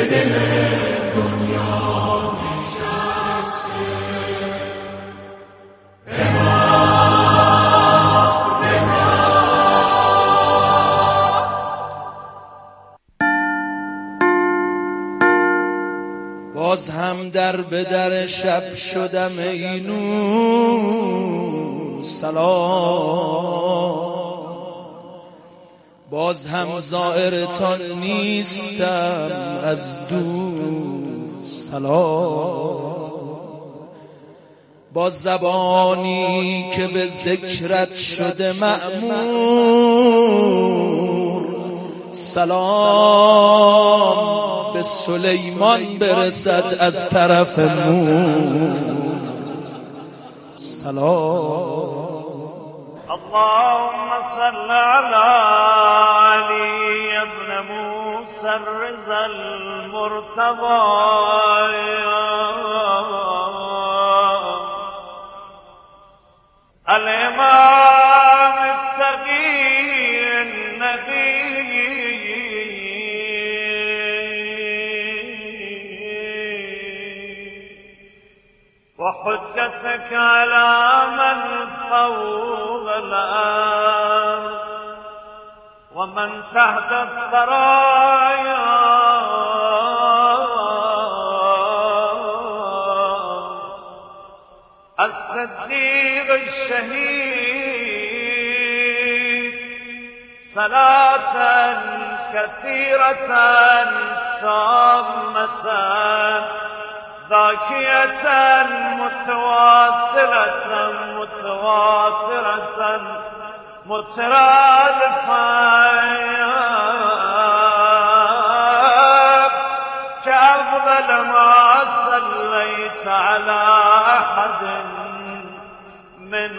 دل دنیا نشسته. باز هم در به در شب شدم اینو سلام، باز هم زائرتان نیستم از دور سلام. با زبانی که به ذکرت شده مأمور سلام به سلیمان برسد از طرف مور سلام. اللهم صل على علي ابن موسى الرضا المرتضى الإمام التقي النبي وحجتك على من فوق الأرض ومن تحت الثرايا الصديق الشهيد صلاة كثيرة تامة ذاكية متواصلة متواترة مترادفة كأفضل ما صليت على أحد من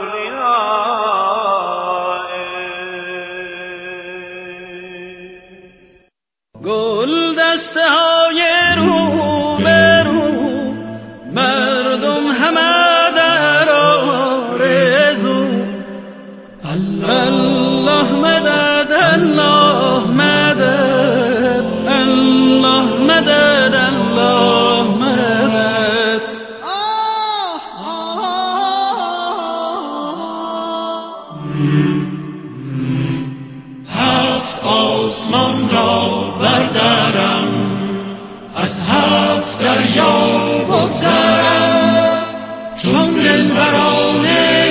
أوليائه. گل دسته های رو به رو مردم همه در آرزو الله مدد الله مدد الله مدد الله مدد. هفت آسمان را بردارم از هفت دریا بگذرم چون دلبران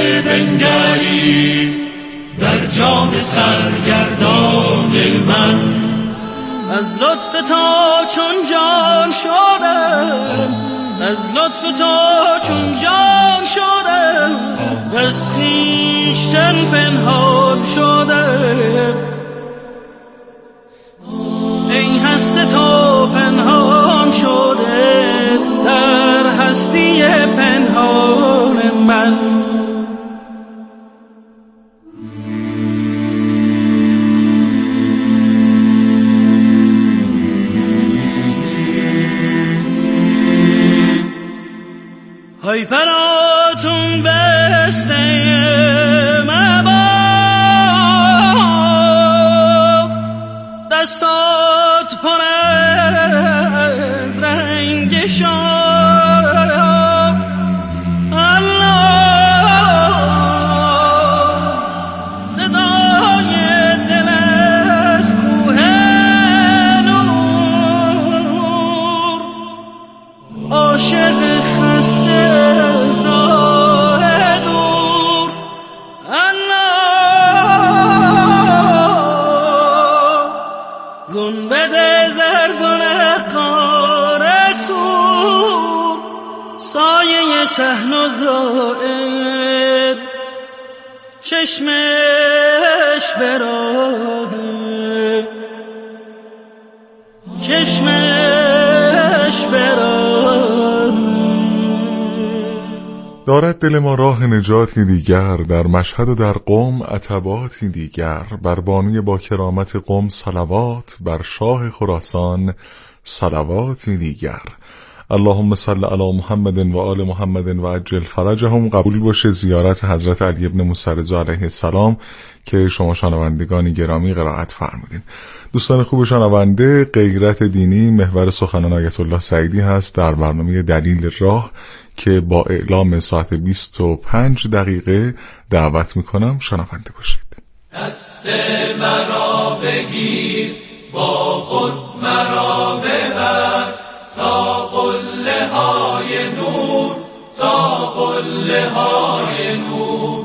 بنگری در جان سرگردان من. از لطف تا چون جان شدم از لطف تا چون جان شدم از خویشتن پنهان شدم. ای هسته تو پنهان شده در هستی پنهان من. های پراتون بسته مباد دستات پر از رنگ شاد الله صدای دل از کوه نور عاشق خسته از راه دور الله گنبد زرد و نقار سور سایه صحن و زائد چشمش براه چشمش براه. دارد دل ما راه نجاتی دیگر در مشهد و در قم عتباتی دیگر. بر بانوی با کرامت قم صلوات، بر شاه خراسان صلواتی دیگر. اللهم صل علی محمد و آل محمد و عجل فرجهم. قبول باشه زیارت حضرت علی ابن موسی رضا علیه السلام که شما شنوندگان گرامی قرائت فرمودین. دوستان خوب شنونده، غیرت دینی محور سخنان آیت الله سعیدی هست در برنامه دلیل راه که با اعلام ساعت 25 دقیقه دعوت میکنم شنونده باشید. دست مرا بگیر با خود مرا ببر تا قله های نور، تا قله های نور.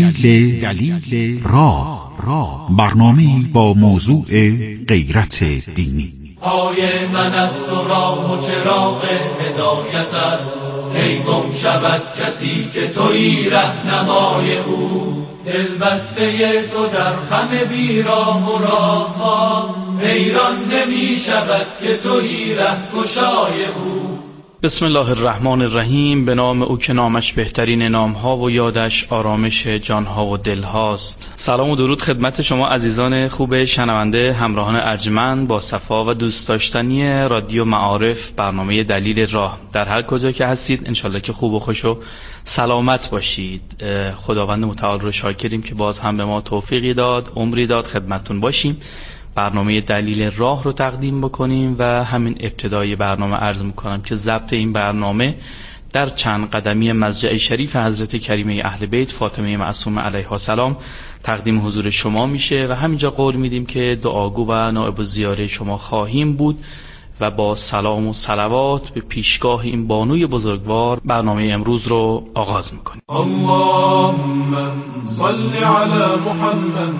دلیل راه برنامه‌ای با موضوع غیرت دینی. پای من است و راه و چراغ هدایتت، کی گم شود کسی که تویی رهنمای او. دل بسته تو در خم بیراه و راه ها، حیران نمی شود که تویی رهگشای او. بسم الله الرحمن الرحیم. به نام او که نامش بهترین نامها و یادش آرامش جانها و دلهاست. سلام و درود خدمت شما عزیزان خوب شنونده، همراهان ارجمند با صفا و دوست داشتنی رادیو معارف، برنامه دلیل راه. در هر کجا که هستید انشالله که خوب و خوش و سلامت باشید. خداوند متعال رو شاکریم که باز هم به ما توفیقی داد، عمری داد خدمتتون باشیم، برنامه دلیل راه رو تقدیم بکنیم. و همین ابتدای برنامه عرض میکنم که ضبط این برنامه در چند قدمی مضجع شریف حضرت کریمه اهل بیت فاطمه معصومه علیها السلام تقدیم حضور شما میشه و همینجا قول میدیم که دعاگو و نائب الزیاره شما خواهیم بود و با سلام و صلوات به پیشگاه این بانوی بزرگوار برنامه امروز رو آغاز میکنیم. اللهم صل علی محمد،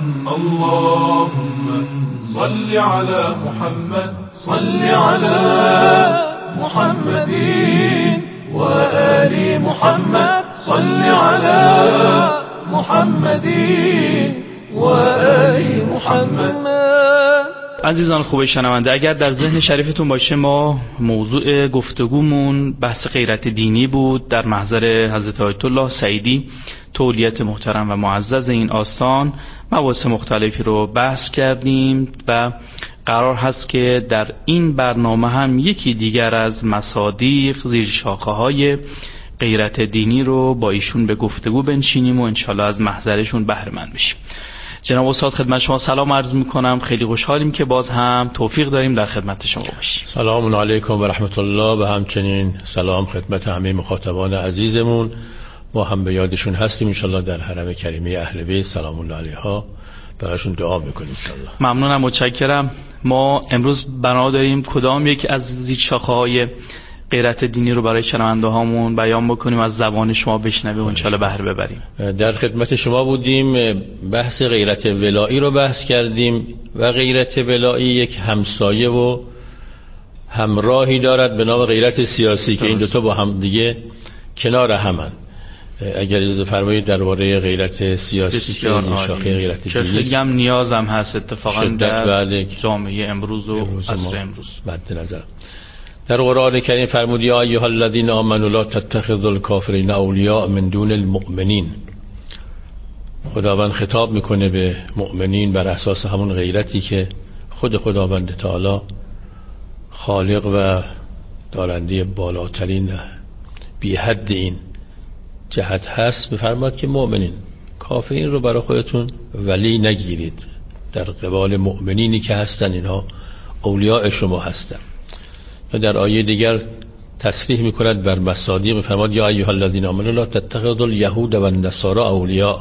اللهم صل علی محمد، صل علی محمد و آل محمد، صل علی محمد و آل محمد. عزیزان خوب شنونده، اگر در ذهن شریفتون باشه ما موضوع گفتگومون بحث غیرت دینی بود در محضر حضرت آیت الله سعیدی، تولیت محترم و معزز این آستان. مباحث مختلفی رو بحث کردیم و قرار هست که در این برنامه هم یکی دیگر از مصادیق زیر شاخه‌های غیرت دینی رو با ایشون به گفتگو بنشینیم و انشالله از محضرشون بهره مند بشیم. جناب استاد خدمت شما سلام عرض میکنم. خیلی خوشحالیم که باز هم توفیق داریم در خدمت شما باشیم. سلام علیکم و رحمت الله و همچنین سلام خدمت همه مخاطبان عزیزمون. ما هم به یادشون هستیم انشالله در حرم کریمه اهل بیت سلام الله علیها براشون دعا میکنیم انشالله. ممنونم، متشکرم. ما امروز بنا داریم کدام یک از زیر شاخه‌های غیرت دینی رو برای شنونده هامون بیان بکنیم، از زبان شما بشنویم و انشالله بهره ببریم. در خدمت شما بودیم، بحث غیرت ولایی رو بحث کردیم و غیرت ولایی یک همسایه و همراهی دارد به نام غیرت سیاسی که این دوتا با هم دیگه کنار همن. اگر اجازه فرمایید درباره غیرت سیاسی که این شاخه غیرت دینی خیلی هم نیاز هم هست اتفاقا در جامعه امروز و عصر امروز. مد نظر در قرآن کریم فرمود یا ایها الذین آمنوا لا تتخذوا الکافرین اولیاء من دون المؤمنین. خداوند خطاب میکنه به مؤمنین بر اساس همون غیرتی که خود خداوند تعالی خالق و دارنده بالاترین بی حد این جهت هست بفرماد که مؤمنین کافرین رو برای خودتون ولی نگیرید، در قبال مؤمنینی که هستن اینها اولیاء شما هستن. در آیه دیگر تصریح میکند بر مصادیق میفرماد یا ایها الذین آمنوا لا تتخذوا الیهود و النصارى اولیاء.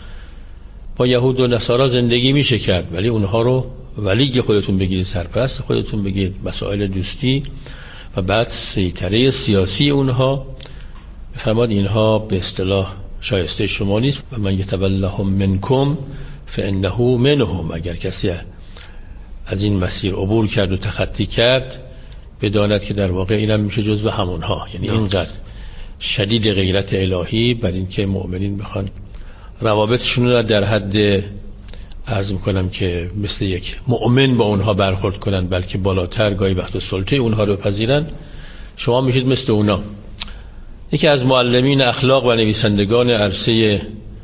با یهود و نصارا زندگی میشه کرد ولی اونها رو ولی خودتون بگیرید، سرپرست خودتون بگیرید، مسائل دوستی و بعد سیطره سیاسی اونها میفرماد اینها به اصطلاح شایسته شما نیست. و من یتولهم منکم فانه منهم. اگر کسی از این مسیر عبور کرد و تخطی کرد بداند که در واقع اینم میشه جزو همونها. یعنی اینقدر شدید غیرت الهی بر این که مؤمنین بخوان روابطشون رو در حد عرض میکنم که مثل یک مؤمن با اونها برخورد کنن، بلکه بالاتر گاهی وقت سلطه اونها رو بپذیرن. شما میشید مثل اونا. یکی از معلمین اخلاق و نویسندگان عرصه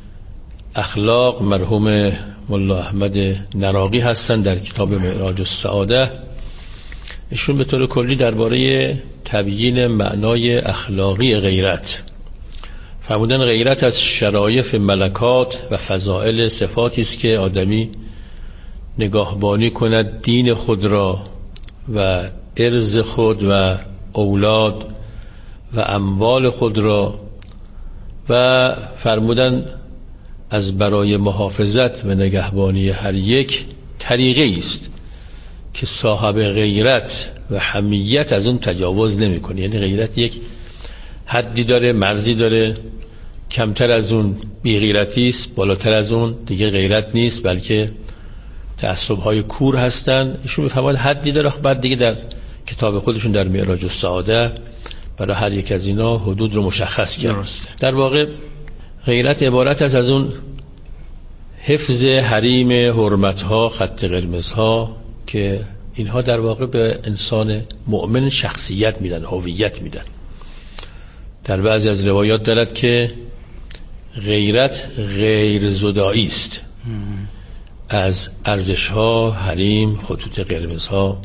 اخلاق مرحوم ملا احمد نراقی هستند. در کتاب معراج السعاده ایشون به طور کلی درباره تبیین معنای اخلاقی غیرت فرمودن غیرت از شرایف ملکات و فضائل صفاتی است که آدمی نگاهبانی کند دین خود را و ارز خود و اولاد و اموال خود را، و فرمودن از برای محافظت و نگهبانی هر یک طریقه است که صاحب غیرت و حمیت از اون تجاوز نمی‌کنه. یعنی غیرت یک حدی داره، مرزی داره، کمتر از اون بی‌غیرتی است، بالاتر از اون دیگه غیرت نیست، بلکه تعصب‌های کور هستن. ایشون می‌فرماید حدی داره. بعد دیگه در کتاب خودشون در معراج السعاده برای هر یک از اینا حدود رو مشخص کرد. در واقع غیرت عبارت است از اون حفظ حریم حرمت‌ها، خط قرمزها، که اینها در واقع به انسان مؤمن شخصیت میدن، هویت میدن. در بعضی از روایات دارد که غیرت غیر زدایی است از ارزش‌ها، حریم، خطوط قرمزها،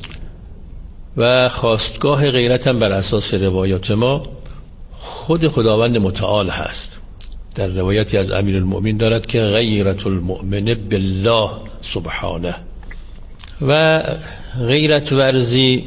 و خواستگاه غیرت هم بر اساس روایات ما خود خداوند متعال هست. در روایتی از امیرالمؤمنین دارد که غیرت المؤمن بالله سبحانه. و غیرت ورزی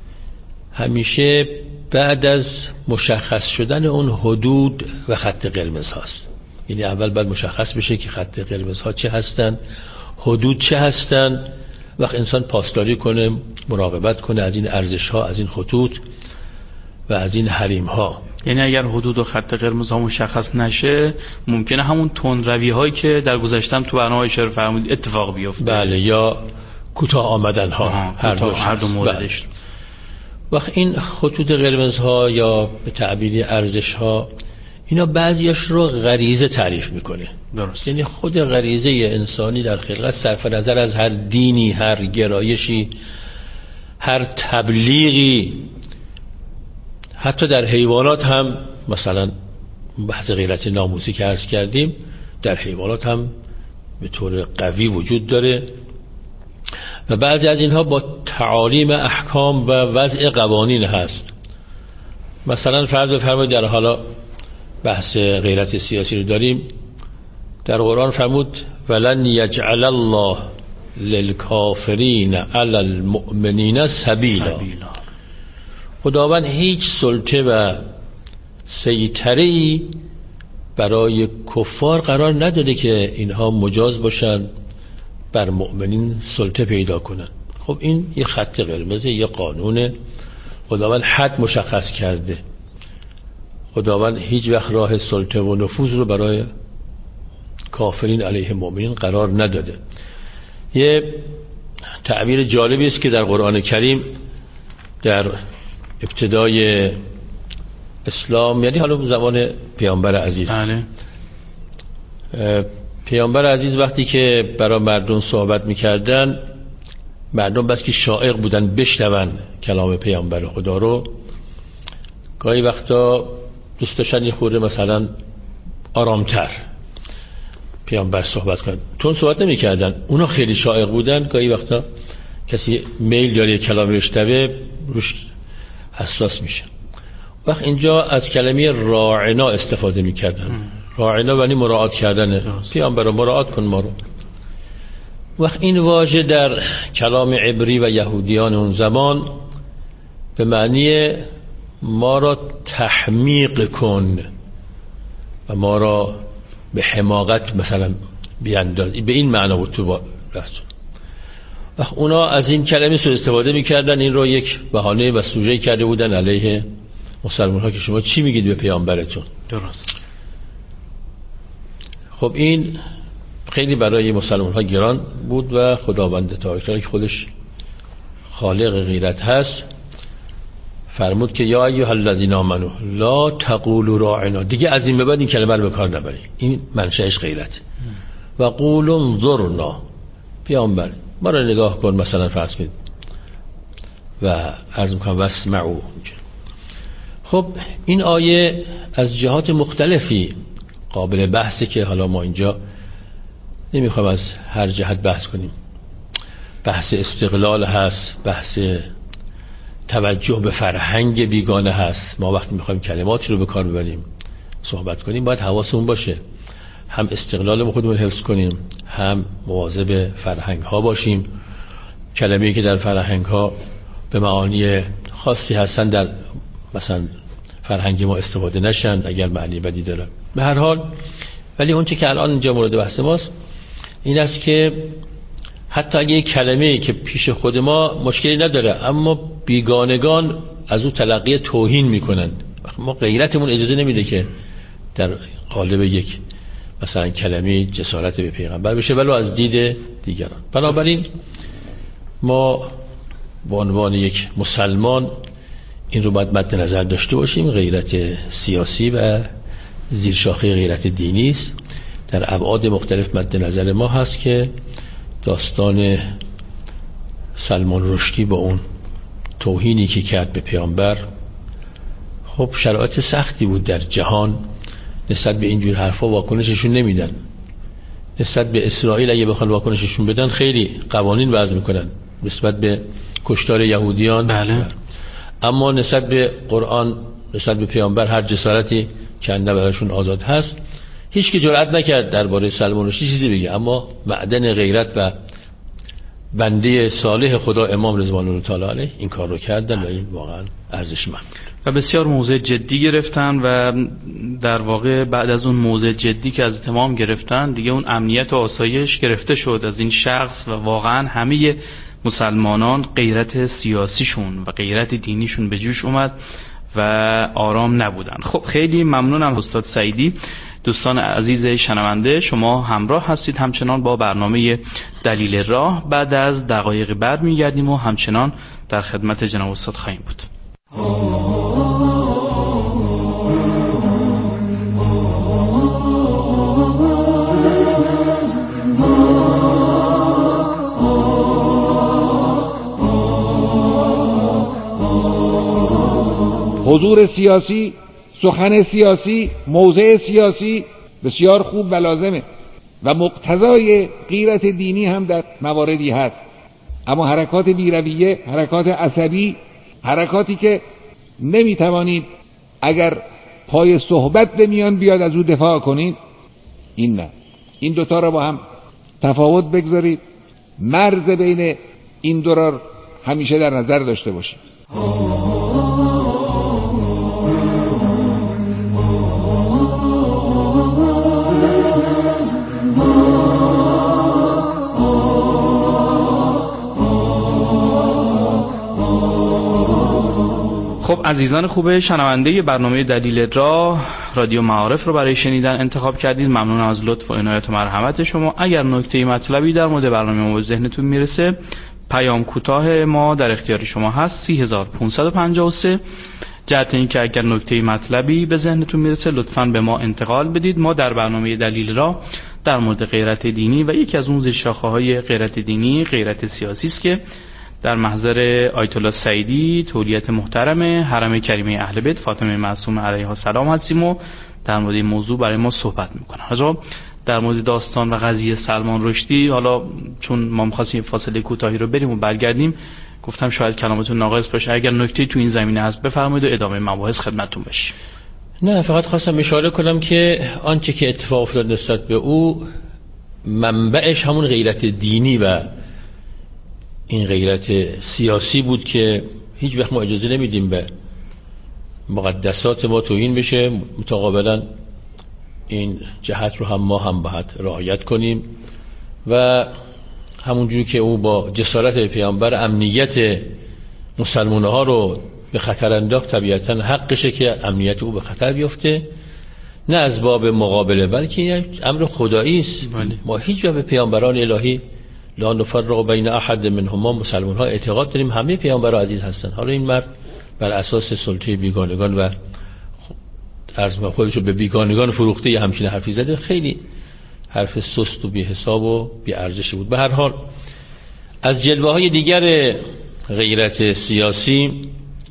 همیشه بعد از مشخص شدن اون حدود و خط قرمز هاست. یعنی اول باید مشخص بشه که خط قرمز ها چه هستن، حدود چه هستن، وقت انسان پاسداری کنه، مراقبت کنه از این ارزش ها، از این خطوط و از این حریم ها. یعنی اگر حدود و خط قرمز ها مشخص نشه ممکنه همون تندروی هایی که در گذشتم تو برنامه اشاره فرمودید اتفاق بیفته. بله، یا کوتاه آمدن ها، هر دو موردش. وقت این خطوط قرمز ها یا به تعبیر ارزش ها، اینا بعضیاش رو غریزه تعریف میکنه. درست. یعنی خود غریزه انسانی در خلقت صرف نظر از هر دینی، هر گرایشی، هر تبلیغی، حتی در حیوانات هم، مثلا بحث غیرت ناموسی که عرض کردیم، در حیوانات هم به طور قوی وجود داره و بعضی از اینها با تعالیم احکام و وضع قوانین هست. مثلا فرض بفرمایید در حالا بحث غیرت سیاسی رو داریم، در قرآن فرمود ولن یجعل الله للکافرین علی المؤمنین سبیلا. خداوند هیچ سلطه و سیطره‌ای برای کفار قرار نداده که اینها مجاز باشن بر مؤمنین سلطه پیدا کنن. خب این یه خط قرمزه، یه قانونه، خداوند حد مشخص کرده. خداوند هیچ وقت راه سلطه و نفوذ رو برای کافرین علیه مؤمنین قرار نداده. یه تعبیر جالبی است که در قرآن کریم در ابتدای اسلام، یعنی حالا زمان پیامبر عزیز، پیامبر عزیز وقتی که برای مردم صحبت میکردن، مردم بس که شائق بودن بشنون کلام پیامبر خدا رو، گاهی وقتا دوست داشتن یه خورده مثلا آرامتر پیامبر صحبت کنن، تون صحبت نمی کردن. اونا خیلی شائق بودن، گاهی وقتا کسی میل داره کلام بشنوه روش حساس میشه. وقت اینجا از کلمه راعنا استفاده میکردن. راعنا یعنی مراعات کردن. پیامبر رو مراعات کن ما رو. وقت این واژه در کلام عبری و یهودیان اون زمان به معنی ما را تحمیق کن و ما را به حماقت مثلا بیانداز، به این معنا بود تو رسول. وقت اونا از این کلمه سوء استفاده میکردن، این رو یک بهانه و سوژه کرده بودن علیه مسلمان ها که شما چی میگید به پیامبرتون. درست. خب این خیلی برای مسلمان ها گران بود و خداوند تعالی که خودش خالق غیرت هست فرمود که یا ایها الذین آمنوا لا تقولوا راعنا، دیگه از این به بعد این کلمه رو به کار نبرید، این منشأش غیرت. و قولوا انظرنا، پیامبر ما رو نگاه کن، مثلا فرض کنید، و عرض میکنم واسمعوا. خب این آیه از جهات مختلفی قابل بحثه که حالا ما اینجا نمیخوام از هر جهت بحث کنیم. بحث استقلال هست، بحث توجه به فرهنگ بیگانه هست. ما وقتی میخوایم کلماتی رو به کار ببریم، صحبت کنیم، باید حواسمون باشه هم استقلال خودمون حفظ کنیم، هم مواظب فرهنگ ها باشیم. کلمه‌ای که در فرهنگ ها به معانی خاصی هستن در مثلا فرهنگ ما استفاده نشن اگر معنی بدی داره. به هر حال ولی اون چه که الان اینجا مورد بحث ماست این است که حتی اگه یک کلمه‌ای که پیش خود ما مشکلی نداره اما بیگانگان از او تلقی توهین میکنن، ما غیرتمون اجازه نمیده که در قالب یک مثلا کلمه جسارت به پیغمبر بشه ولو از دید دیگران. بنابراین ما به عنوان یک مسلمان این رو باید مد نظر داشته باشیم. غیرت سیاسی و زیرشاخه غیرت دینی است. در ابعاد مختلف مد نظر ما هست که داستان سلمان رشدی با اون توهینی که کرد به پیامبر، خب شرایط سختی بود در جهان، نسبت به اینجور حرفا واکنششون نمیدن. نسبت به اسرائیل اگه بخوان واکنششون بدن خیلی قوانین وضع میکنن نسبت به کشتار یهودیان. بله. اما نسبت به قرآن، نسبت به پیامبر هر جسارتی کنده براشون آزاد هست. هیچ کی جرئت نکرد درباره سلمان رشدی چیزی بگه، اما معدن غیرت و بنده صالح خدا امام رضوان الله تعالی علیه این کار رو کردن و این واقعا ارزشمند و بسیار موضع جدی گرفتن و در واقع بعد از اون موضع جدی که از امام گرفتن دیگه اون امنیت و آسایش گرفته شد از این شخص و واقعا همه مسلمانان غیرت سیاسیشون و غیرت دینیشون به جوش اومد و آرام نبودن. خب خیلی ممنونم استاد سعیدی. دوستان عزیز شنونده، شما همراه هستید همچنان با برنامه دلیل راه. بعد از دقایق بعد میگردیم و همچنان در خدمت جناب استاد خواهیم بود. حضور سیاسی، سخن سیاسی، موضع سیاسی بسیار خوب و لازمه و مقتضای غیرت دینی هم در مواردی هست، اما حرکات بیرویه، حرکات عصبی، حرکاتی که نمیتوانید اگر پای صحبت بمیان بیاد از او دفاع کنید، این نه. این دوتا را با هم تفاوت بگذارید، مرز بین این دو را همیشه در نظر داشته باشید. خب عزیزان خوب شنونده برنامه دلیل راه، رادیو معارف رو برای شنیدن انتخاب کردید. ممنون از لطف و عنایت و مرحمت شما. اگر نکته مطلبی در مورد برنامه ما به ذهنتون میرسه، پیام کوتاه ما در اختیار شما هست 3553. جهت این که اگر نکته مطلبی به ذهنتون میرسه لطفاً به ما انتقال بدید. ما در برنامه دلیل راه در مورد غیرت دینی و یکی از اون زیرشاخه‌های غیرت دینی غیرت سیاسی است که در محضر آیت الله سعیدی تولیت محترم حرم کریمه اهل بیت فاطمه معصومه علیها السلام هستیم و در مورد این موضوع برای ما صحبت میکنن. حالا در مورد داستان و قضیه سلمان رشدی، حالا چون ما می‌خواستیم فاصله کوتاهی رو بریم و برگردیم، گفتم شاید کلامتون ناقص باشه، اگر نکته تو این زمینه هست بفرمایید و ادامه مباحث خدمتتون باشیم. نه، فقط خواستم اشاره کنم که آنچه که اتفاق افتاد نسبت به او منبعش همون غیرت دینی و این غیرت سیاسی بود که هیچ وقت ما اجازه نمیدیم به مقدسات ما توهین بشه. متقابلا این جهت رو هم ما هم باید رعایت کنیم و همونجوری که او با جسارت پیامبر امنیت مسلمان ها رو به خطر انداخت، طبیعتا حقشه که امنیت او به خطر بیفته، نه از باب مقابله بلکه یک امر خدایی است. ما هیچ وقت به پیامبران الهی لا نفرق بین احد منهما، مسلمان ها اعتقاد داریم همه پیامبران عزیز هستند. حالا این مرد بر اساس سلطه بیگانگان و خودش رو به بیگانگان فروخته یه همچین حرفی زده، خیلی حرف سست و بی حساب و بی ارزشی بود. به هر حال از جلوه های دیگر غیرت سیاسی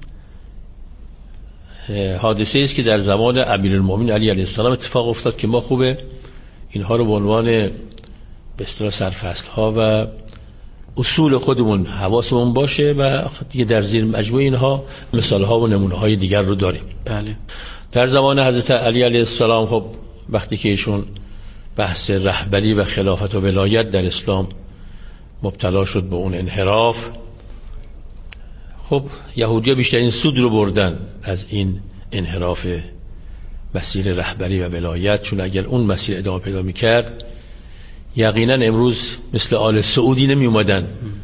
حادثه است که در زمان امیرالمومنین علی علیه السلام اتفاق افتاد که ما خوبه اینها رو به عنوان به اصطلاح سرفصل ها و اصول خودمون حواسمون باشه و دیگه در زیر مجموع اینها مثالها و نمونه‌های دیگر رو داریم. بله. در زمان حضرت علی علیه السلام خب وقتی که ایشون بحث رهبری و خلافت و ولایت در اسلام مبتلا شد به اون انحراف، خب یهودی‌ها بیشترین سود رو بردن از این انحراف مسیر رهبری و ولایت، چون اگر اون مسیر ادامه پیدا می‌کرد یقینا امروز مثل آل سعودی نمی اومدن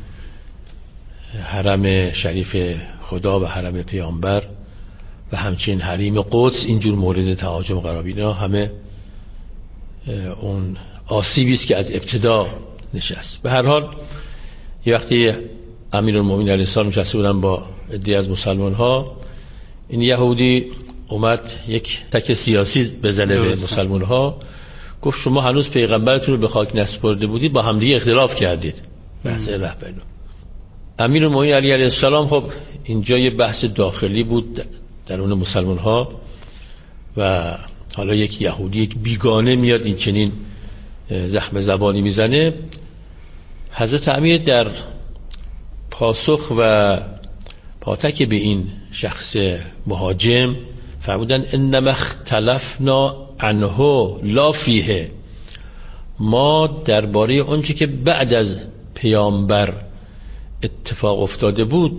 حرم شریف خدا و حرم پیامبر و همچنین حریم قدس اینجور مورد تهاجم قرار بگیره. همه اون آسیبی است که از ابتدا نشست. به هر حال یه وقتی امیرالمومنین علیه السلام نشسته بودن با عده‌ای از مسلمان ها، این یهودی اومد یک تک سیاسی بزنه به مسلمان ها، گفت شما هنوز پیغمبرتون رو به خاک نسپرده بودید، با همدیگه اختلاف کردید. بحث رهبری. امیرالمومنین علی علیه السلام خب اینجا یه بحث داخلی بود در اون مسلمان ها و حالا یک یهودی یک بیگانه میاد این چنین زخم زبانی میزنه. حضرت امیر در پاسخ و پاتک به این شخص مهاجم فرمودن انما اختلفنا عنه لا فیه، ما درباره اونچه که بعد از پیامبر اتفاق افتاده بود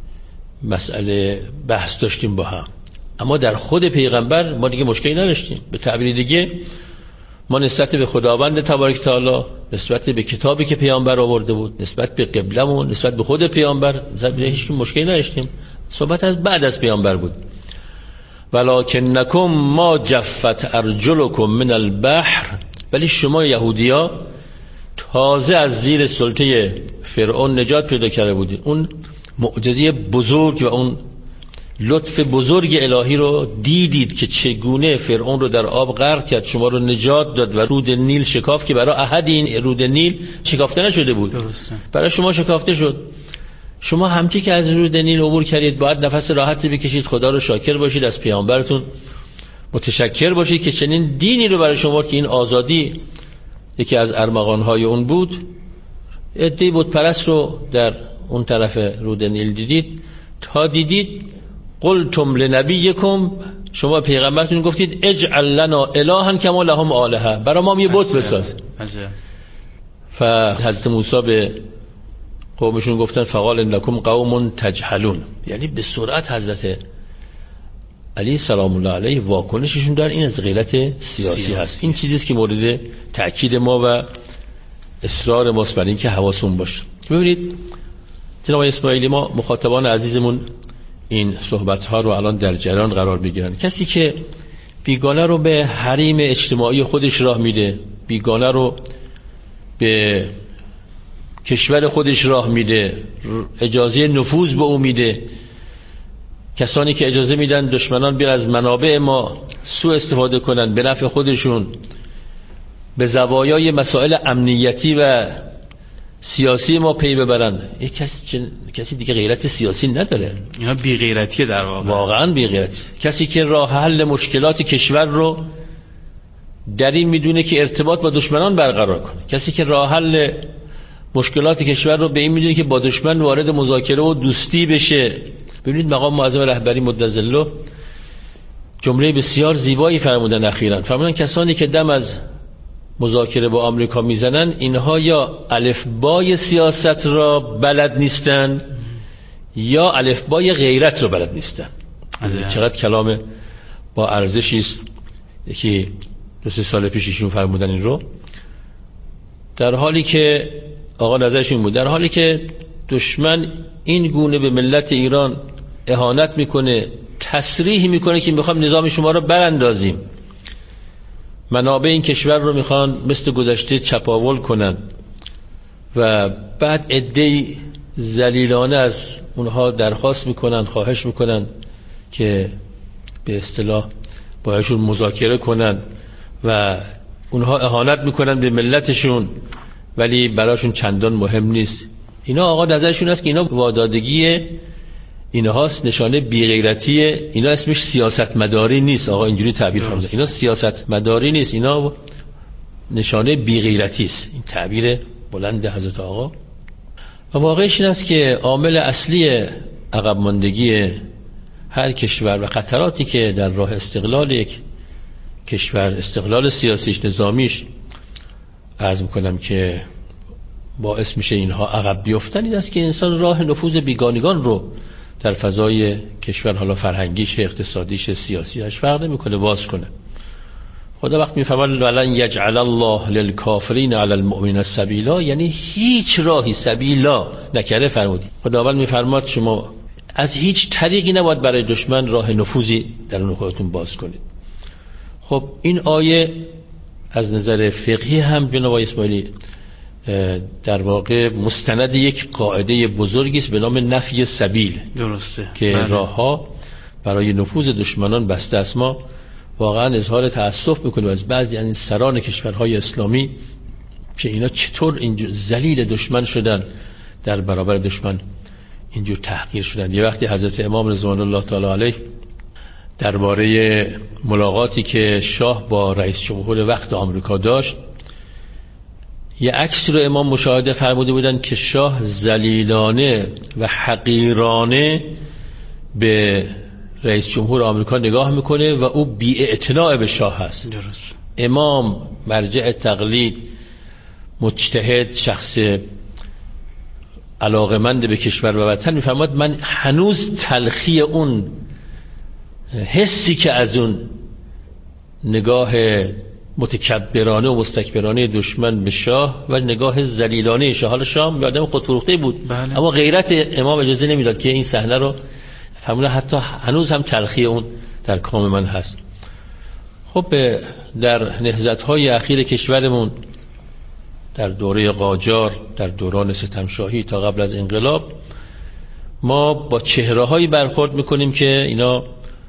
مسئله بحث داشتیم با هم، اما در خود پیغمبر ما دیگه مشکلی نداشتیم. به تعبیر دیگه ما نسبت به خداوند تبارک تعالی، نسبت به کتابی که پیامبر آورده بود، نسبت به قبلمون، نسبت به خود پیامبر هیچ مشکلی نداشتیم. صحبت از بعد از پیامبر بود. ولکنکم ما جفت ارجلکم من البحر، ولی شما یهودیا تازه از زیر سلطه فرعون نجات پیدا کرده بودید. اون معجزه بزرگ و اون لطف بزرگ الهی رو دیدید که چگونه فرعون رو در آب غرق کرد، شما رو نجات داد و رود نیل شکافت که برای احد این رود نیل شکافته نشده بود. درسته. برای شما شکافته شد. شما همچی که از رود نیل عبور کردید باید نفس راحتی بکشید، خدا رو شاکر باشید، از پیامبرتون متشکر باشید که چنین دینی رو برای شما که این آزادی یکی از ارمغان‌های اون بود. عده‌ای بت پرست رو در اون طرف رود نیل دیدید، تا دیدید قلتم لنبیکم، شما پیغمبرتون گفتید اجعل لنا الها کما لهم آلهه، برای ما یه بت بساز. حضرت موسی به قومشون گفتن فقال انکم قوم تجهلون، یعنی به سرعت حضرت علی سلام الله علیه واکنششون در این از غیرت سیاسی هست. این چیزیست که مورد تأکید ما و اصرار ماست بر این که حواسمون باشه. ببینید جناب اسماعیلی، ما مخاطبان عزیزمون این صحبت ها رو الان در جریان قرار بگیرن. کسی که بیگانه رو به حریم اجتماعی خودش راه میده، بیگانه رو به کشور خودش راه میده، اجازه نفوذ به او میده، کسانی که اجازه میدن دشمنان بیان از منابع ما سوء استفاده کنن به نفع خودشون، به زوایای مسائل امنیتی و سیاسی ما پی ببرن، کسی دیگه غیرت سیاسی نداره. اینا بی غیرتیه در واقع، واقعا بی غیرتی. کسی که راه حل مشکلات کشور رو در این میدونه که ارتباط با دشمنان برقرار کنه، کسی که راه حل مشکلات کشور رو به این میدونه که با دشمن وارد مذاکره و دوستی بشه. ببینید مقام معظم رهبری مدظله جمله بسیار زیبایی فرمودن اخیراً. فرمودن کسانی که دم از مذاکره با آمریکا میزنن اینها یا الفبای سیاست را بلد نیستن یا الفبای غیرت را بلد نیستن. چقدر کلام با ارزشی است. یکی 2-3 سال پیش ایشون فرمودن این رو، در حالی که آقا نظرشون بود در حالی که دشمن این گونه به ملت ایران اهانت میکنه، تصریح میکنه که میخوام نظام شما رو براندازیم، منابع این کشور رو میخوان مثل گذشته چپاول کنن و بعد عده‌ای ذلیلانه از اونها درخواست میکنن، خواهش میکنن که به اصطلاح باهاشون مذاکره کنن و اونها اهانت میکنن به ملتشون ولی براشون چندان مهم نیست. اینا آقا نظرشون هست که اینا وادادگی اینهاست، نشانه بی‌غیرتیه، اینا اسمش سیاست مداری نیست. آقا اینجوری تعبیر فرمودن، اینا سیاست مداری نیست، اینا نشانه بی‌غیرتی است. این تعبیر بلند حضرت آقا. و واقعش این است که عامل اصلی عقب ماندگی هر کشور و خطراتی که در راه استقلال یک کشور، استقلال سیاسیش، نظامیش، عرض میکنم که باعث میشه اینها عقب بیفتن، این است که انسان راه نفوذ بیگانگان رو در فضای کشور، حالا فرهنگیش، اقتصادیش، سیاسیش، فرق نمیکنه، باز کنه. خدا وقت میفرماد ولن یجعل الله للکافرین علی المؤمنین سبیلا، یعنی هیچ راهی سبیلا نکره فرمودی. خداوند میفرماد شما از هیچ طریقی نباید برای دشمن راه نفوذی درون خودتون باز کنید. خب این آیه از نظر فقهی هم جناب آقای اسماعیلی در واقع مستند یک قاعده بزرگی است به نام نفی سبیل. درسته که راهها برای نفوذ دشمنان بسته است. ما واقعا اظهار تأسف میکنیم از بعضی از این سران کشورهای اسلامی که اینا چطور اینجور ذلیل دشمن شدن، در برابر دشمن اینجور تحقیر شدن. یه وقتی حضرت امام رضوان الله تعالی علیه درباره ملاقاتی که شاه با رئیس جمهور وقت آمریکا داشت، یه عکس رو امام مشاهده فرموده بودن که شاه ذلیلانه و حقیرانه به رئیس جمهور آمریکا نگاه میکنه و او بی‌اعتنا به شاه هست. درست. امام مرجع تقلید، مجتهد، شخص علاقمند به کشور و وطن میفرماد من هنوز تلخی اون حسی که از اون نگاه متکبرانه و مستکبرانه دشمن به شاه و نگاه ذلیلانه شاه، حالا شاه یادم قطب فروخته بود، بله. اما غیرت امام اجازه نمیداد که این صحنه رو فرمونه، حتی هنوز هم تلخی اون در کام من هست. خب در نهضت‌های اخیر کشورمون در دوره قاجار، در دوران ستمشاهی تا قبل از انقلاب، ما با چهره‌هایی برخورد میکنیم که اینا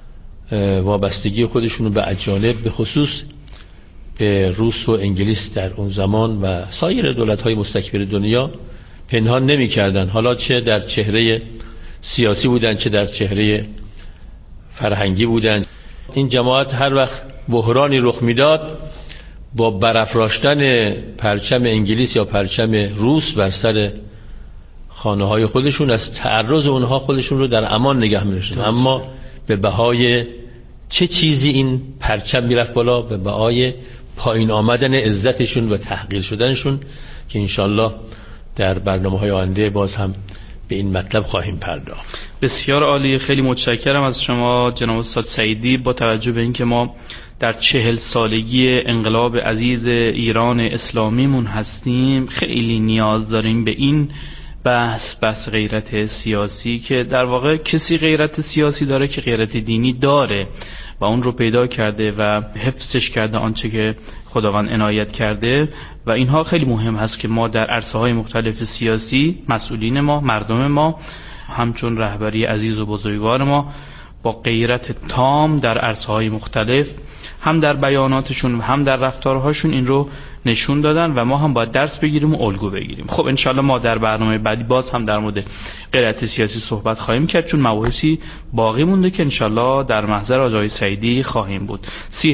وابستگی خودشونو به اجانب، به خصوص به روس و انگلیس در اون زمان و سایر دولت‌های مستکبر دنیا پنهان نمی‌کردن. حالا چه در چهره سیاسی بودن، چه در چهره فرهنگی بودن. این جماعت هر وقت بحرانی رخ میداد، با برافراشتن پرچم انگلیس یا پرچم روس بر سر خانه‌های خودشون، از تعرض اونها خودشون رو در امان نگه می‌داشتن. اما به بهای چه چیزی این پرچم میرفت بالا؟ به بهای پایین آمدن عزتشون و تحقیر شدنشون، که انشالله در برنامه‌های آینده باز هم به این مطلب خواهیم پرداخت. بسیار عالی، خیلی متشکرم از شما جناب استاد سعیدی. با توجه به اینکه ما در 40 سالگی انقلاب عزیز ایران اسلامیمون هستیم، خیلی نیاز داریم به این بحث غیرت سیاسی، که در واقع کسی غیرت سیاسی داره که غیرت دینی داره و اون رو پیدا کرده و حفظش کرده، آنچه که خداوند عنایت کرده. و اینها خیلی مهم هست که ما در عرصه‌های مختلف سیاسی، مسئولین ما، مردم ما، همچون رهبری عزیز و بزرگوار ما، با غیرت تام در عرصه‌های مختلف، هم در بیاناتشون و هم در رفتارهاشون این رو نشون دادن و ما هم باید درس بگیریم و الگو بگیریم. خب انشالله ما در برنامه بعدی باز هم در مورد غیرت سیاسی صحبت خواهیم کرد، چون مباحثی باقی مونده که انشالله در محضر آقای سعیدی خواهیم بود.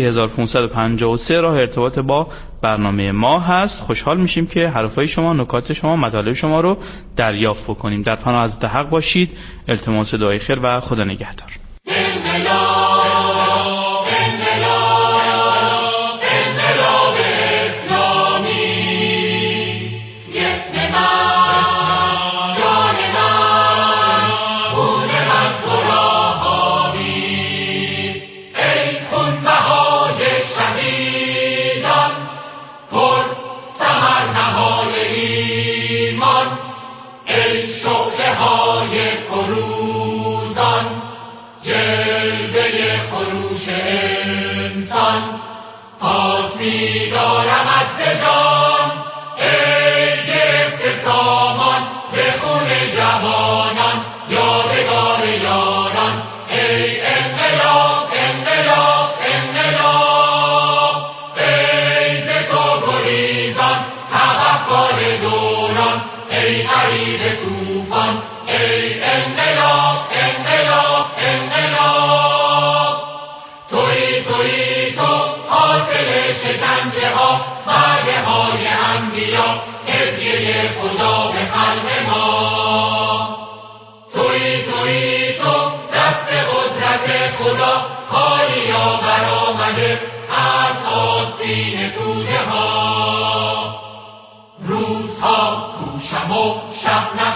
3553 راه ارتباط با برنامه ما هست. خوشحال میشیم که حرفای شما، نکات شما، مطالب شما رو دریافت بکنیم. در پناه از حق باشید. التماس دعای خیر و خدا نگهدار. هدیه خدا به خلق ما. خدا حالیا برآمده از آستین توده ها. روزها کوشم و شب